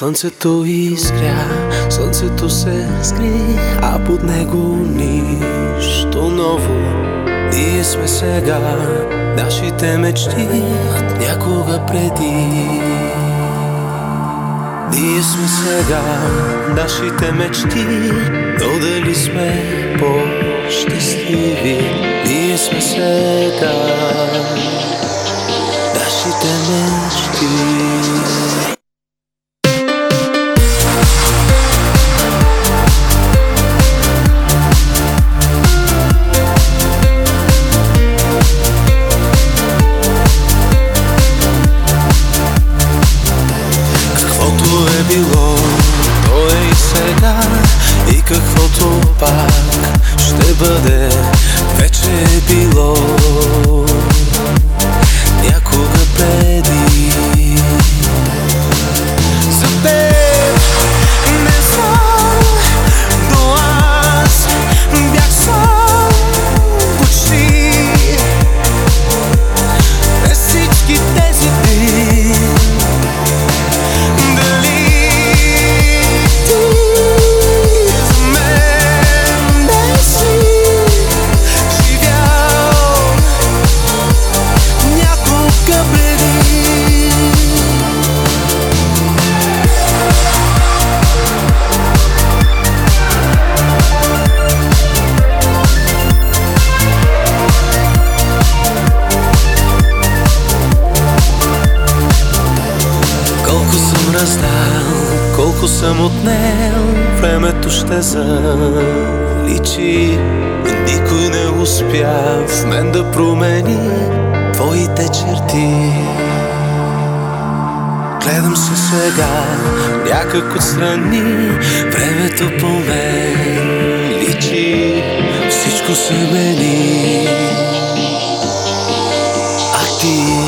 Слънцето изгря, слънцето се скри, а под него нищо ново. Ние сме сега, нашите мечти от някога преди. Ние сме сега, нашите мечти, но дали сме по-щастливи? Ние сме сега, нашите мечти. Било, то е и сега, и каквото пак ще бъде, вече е било някога преди. За теб не знам, но аз бях сам почти през всички тези дни. Колко съм отнел, времето ще заличи, но никой не успя в мен да промени твоите черти. Гледам се сега, някак отстрани, времето по мен личи, всичко се мени, а ти